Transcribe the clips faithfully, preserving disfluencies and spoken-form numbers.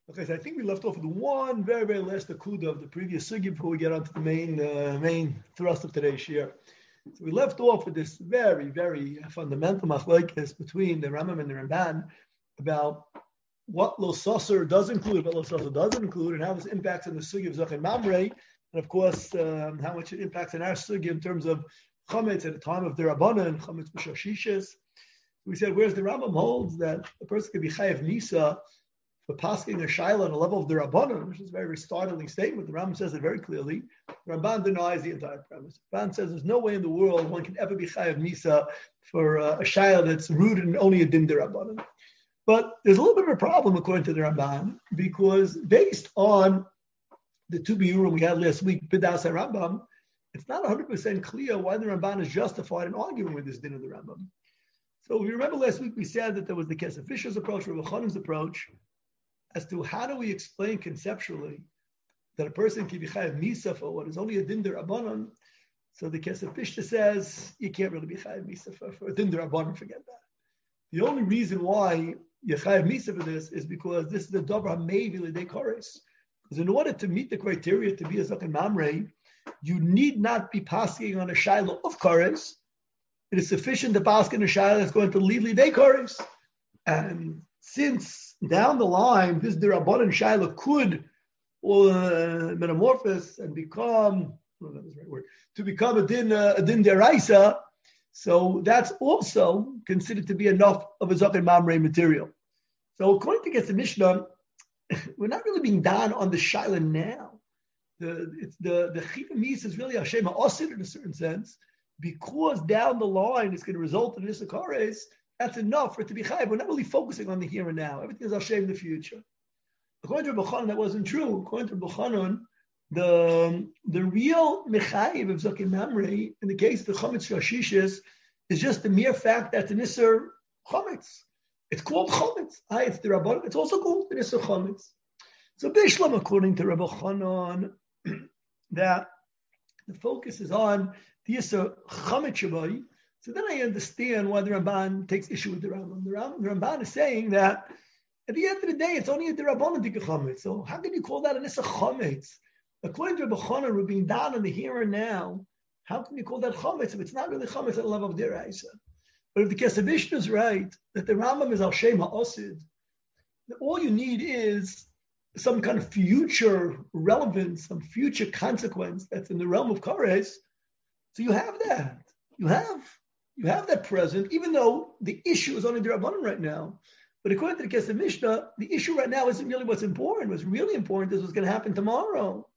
Okay, so I think we left off with one very, very last akuda of the previous sugi before we get on to the main uh, main thrust of today's shir. So we left off with this very, very fundamental machlokes between the Rambam and the Ramban about what Lo Sasser does include, what Lo Sasser doesn't include, and how this impacts on the sugi of Zachin Mamrei, and of course, um, how much it impacts on our sugi in terms of chametz at the time of the Rabbanan and chametz b'shashishes. We said, whereas the Rambam holds that a person could be chayav nisa for passing a shaila on a level of the Rabbanan, which is a very, very startling statement. The Rambam says it very clearly. The Ramban denies the entire premise. The Ramban says there's no way in the world one can ever be chayav nisa for uh, a shaila that's rooted in only a din de Rabbanan. But there's a little bit of a problem according to the Ramban, because based on the two biurim we had last week, Bidas Rambam, it's not one hundred percent clear why the Ramban is justified in arguing with this din of the Rambam. So if you remember last week we said that there was the Kesef Fisher's approach, Rabbi Chanan's approach, as to how do we explain conceptually that a person can be chayav misa for what is only a din de Rabbanan. So the Kesef Fisher says you can't really be chayav misa for, for a din de Rabbanan, forget that. The only reason why you're chayav misa for this is because this is the davar hamevi l'dei kores. Because in order to meet the criteria to be a Zachin Mamrei, you need not be passing on a shaila of kores. It is sufficient to pass in a shaila that's going to lead l'dei kores. And since down the line, this D'Rabbanan Shaila could uh, metamorphose and become, I don't know if that's the right word, to become a din, uh, a din deraisa, so that's also considered to be enough of a Zachin Mamrei material. So according to the Mishnah, we're not really being done on the Shaila now. The it's the the Chiv Mis is really Hashem Ha'osid in a certain sense, because down the line it's going to result in this Akares. That's enough for it to be chayav. We're not really focusing on the here and now. Everything is Hashem in the future. According to Rabbi Chanan, that wasn't true. According to Rabbi Chanan, the, the real mechayiv of Zachin Mamrei, in the case of the chametz shashishes, is just the mere fact that the nisser chametz. It's called chametz. Hi, it's the Rabban. It's also called the nisser chametz. So Bishlam, according to Rabbi Chanan, that the focus is on the nisser chametz shabai. So then I understand why the Ramban takes issue with the Rambam. The, Ram, the Ramban is saying that at the end of the day, it's only a D'Rabbanan Dika Chametz. So how can you call that an Issa Chametz? According to Rabbi Chanan, we're being down on the here and now. How can you call that Chametz if it's not really Chametz at the level of Deraisa? But if the Kesef Mishnah is right, that the Rambam is Al Shem HaOsid, all you need is some kind of future relevance, some future consequence that's in the realm of Kares. So you have that. You have. You have that present, even though the issue is only the Rabbanan right now. But according to the Kesef Mishnah, the issue right now isn't really what's important. What's really important is what's going to happen tomorrow.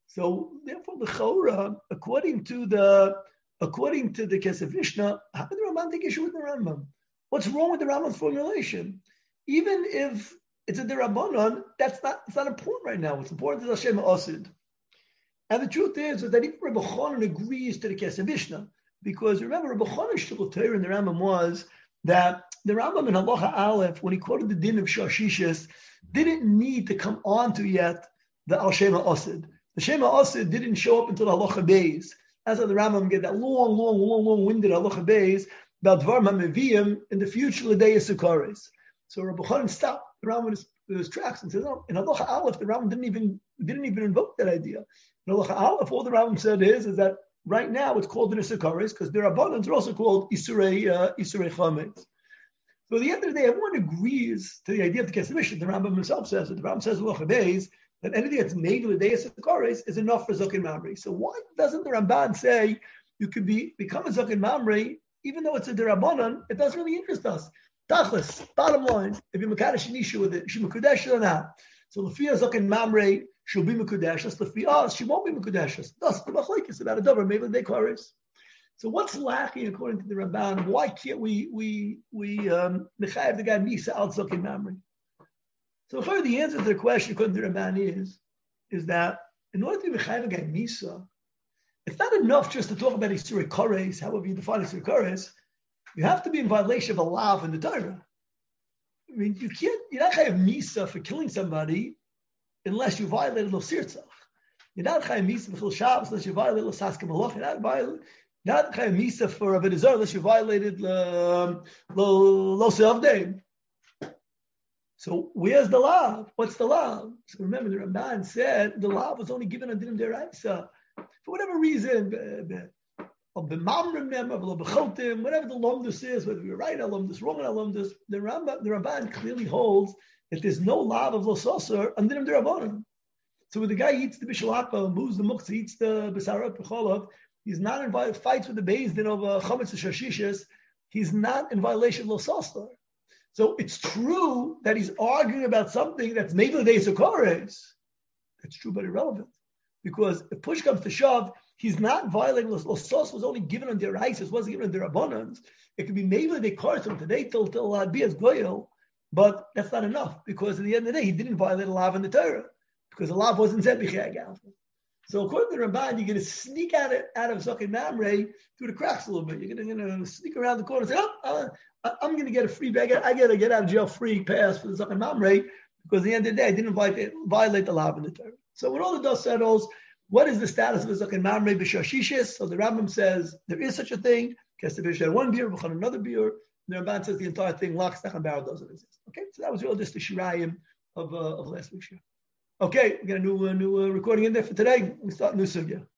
So therefore, the Chorah, according to the according to the Kesef Mishnah, how did the Rambam take issue with the Rambam? What's wrong with the Rambam's formulation? Even if it's a D'Rabbanan, that's not it's not important right now. What's important is Hashem Ha'osid. And the truth is, is that even Rabbi Chanan agrees to the Kesef Mishnah. Because remember, Rabbi Chanan's shtickle Torah in the Rambam was that the Rambam in Halacha Aleph, when he quoted the din of Shashishis, didn't need to come on to yet the Al Shem HaOsid. The Shem HaOsid didn't show up until the Halacha Beis. That's how the Rambam get that long, long, long, long-winded Halacha Beis about Dvar HaMeviim in the future L'dei Sukares. So Rabbi Chanan stopped the Rambam in his, in his tracks and said, no, in Halacha Aleph, the Rambam didn't even didn't even invoke that idea. In Halacha Aleph, all the Rambam said is, is that right now, it's called the Nisakaris because their abundance are also called Isurei uh, Isurei Chametz. So at the end of the day, everyone agrees to the idea of the Kesef Mishnah. The Rambam himself says that the Rambam says that anything that's made with the Nisakaris is enough for Zachin Mamrei. So why doesn't the Ramban say you could be become a Zachin Mamrei even though it's a Derabanan? It doesn't really interest us. Tachlis, bottom line, if you're Mekadosh Nishu with it, she Mekudesh or not. So Lefia Zachin Mamrei, she'll be Mekudeshas. Lefi she won't be Mekudeshas. Thus, the Machlokes about a davar maybe they chorus. So what's lacking according to the Ramban? Why can't we we we um mechayev the guy Misa al Zachin Mamrei? So far, the answer to the question according to the Ramban is is that in order to be mechayev the guy Misa, it's not enough just to talk about Isurei Kores, however you define Isurei Kores. You have to be in violation of a law in the Torah. I mean, you can't. You're not chayav Misa for killing somebody unless you violated Lo Sirtzach. You're not chayav Misa for Shabbos unless you violated Lo Saskim Malach. You're not violated. Not chayav Misa for Avodah Zarah unless you violated Lo Lo Seavdein. So where's the lav? What's the lav? So remember, the Ramban said the lav was only given on Dinim Deraisa. For whatever reason, whatever the lomdus is, whether we're right on lomdus, wrong on lomdus, the Ramban, the Ramban clearly holds that there's no lav of lososar on Dinim Derabanan. So when the guy eats the bishalakba, moves the muktzah, eats the besarot b'cholav, he's not in violation, fights with the beis din of uh, chametz and shashishas, he's not in violation of lososar. So it's true that he's arguing about something that's maybe the days of Koretz. That's true, but irrelevant. Because if push comes to shove, he's not violating Losos was only given on their Isis, wasn't given on their Abundance. It could be maybe they carved him today till till uh, be as Goyal, but that's not enough because at the end of the day he didn't violate a lav in the Torah because the lav wasn't said b'chei galfin. So according to the Ramban, you're going to sneak out of, out of Zaken Mamre through the cracks a little bit. You're going to, going to sneak around the corner and say, oh, uh, I'm going to get a free bag. I got to get out of jail free pass for the Zaken Mamre because at the end of the day I didn't violate, violate the lav in the Torah. So when all the dust settles, what is the status of the Zaken Mamre b'shashishis? So the Rambam says there is such a thing. Kestevish had one beer, B'chan another beer. The Ramban says the entire thing, lock, stock, and barrel doesn't exist. Okay, so that was really just the shirayim of, uh, of last week's year. Okay, we got a new, uh, new uh, recording in there for today. We start a new sugya.